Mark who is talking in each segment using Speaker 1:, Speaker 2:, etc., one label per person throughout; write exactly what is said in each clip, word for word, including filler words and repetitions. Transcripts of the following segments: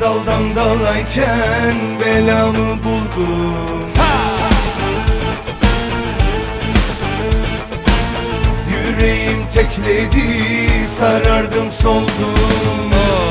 Speaker 1: daldan dalayken belamı buldum. Yüreğim tekledi, sarardım soldum.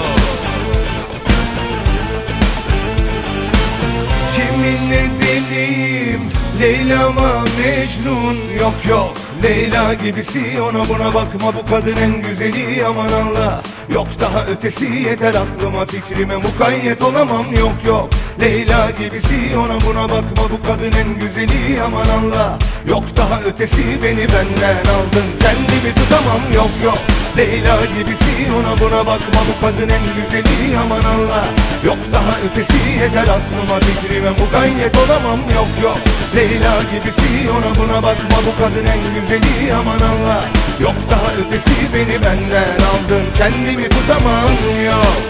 Speaker 1: Kiminle deliyim, Leyla'ma Mecnun. Yok yok Leyla gibisi, ona buna bakma, bu kadın en güzeli, aman Allah. Yok daha ötesi, yeter aklıma fikrime mukayyet olamam. Yok yok Leyla gibisi, ona buna bakma, bu kadın en güzeli, aman Allah. Yok daha ötesi, beni benden aldın, kendimi tutamam. Yok yok Leyla gibisi, ona buna bakma, bu kadın en güzeli, aman Allah. Yok daha ötesi, yeter aklıma fikrime mukayyet olamam. Yok yok Leyla gibisi, ona buna bakma, bu kadın en güzeli, aman Allah. Yok daha ötesi, beni benden aldın, kendimi tutamam. Yok.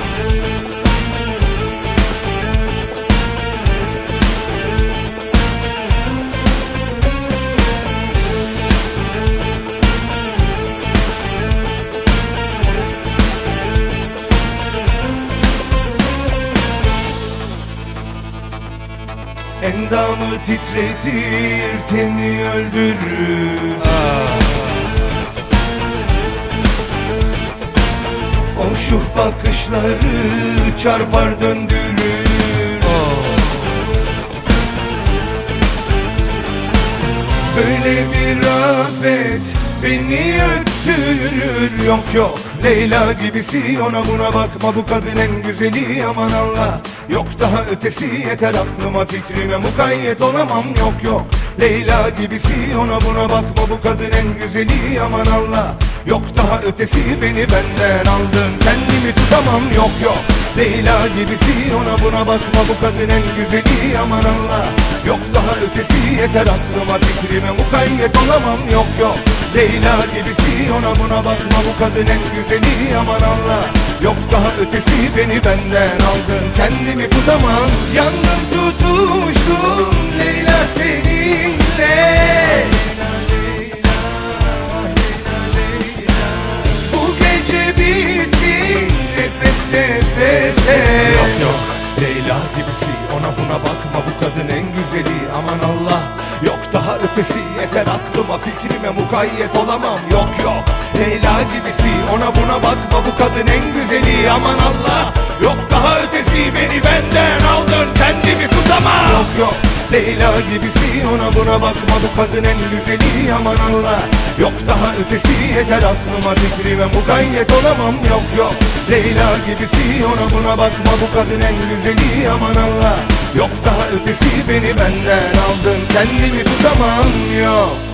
Speaker 1: Endamı titretir, teni öldürür. O şuh bakışları çarpar döndürür. Böyle bir afet beni öttürür. Yok yok Leyla gibisi, ona buna bakma, bu kadın en güzeli, aman Allah. Yok daha ötesi, yeter aklıma fikrime mukayyet olamam. Yok yok Leyla gibisi, ona buna bakma, bu kadın en güzeli, aman Allah. Yok daha ötesi, beni benden aldın, kendimi tutamam. Yok yok Leyla gibisi, ona buna bakma, bu kadın en güzeli, aman Allah. Yok daha ötesi, yeter aklıma fikrime mukayyet olamam. Yok yok Leyla gibisi, ona buna bakma, bu kadın en güzeli, aman Allah. Yok daha ötesi, beni benden aldın, kendimi tutamam. Yandım tutuştum Leyla seninle. Bu gece bitsin nefes nefese. Yok yok Leyla gibisi, ona buna bakma, bu kadın en güzeli, aman Allah. Yok daha ötesi, yeter aklıma fikrime mukayyet olamam. Yok yok Leyla gibisi, ona buna bakma, bu kadın en güzeli, aman Allah. Yok daha ötesi, beni benden aldın, kendimi tutamam. Yok yok Leyla gibisi, ona buna bakma, bu kadın en güzeli, aman Allah. Yok daha ötesi, yeter aklıma fikrime mukayyet olamam. Yok yok Leyla gibisi, ona buna bakma, bu kadın en güzeli, aman Allah. Yok daha ötesi, beni benden aldın, kendimi tutamam. Yok.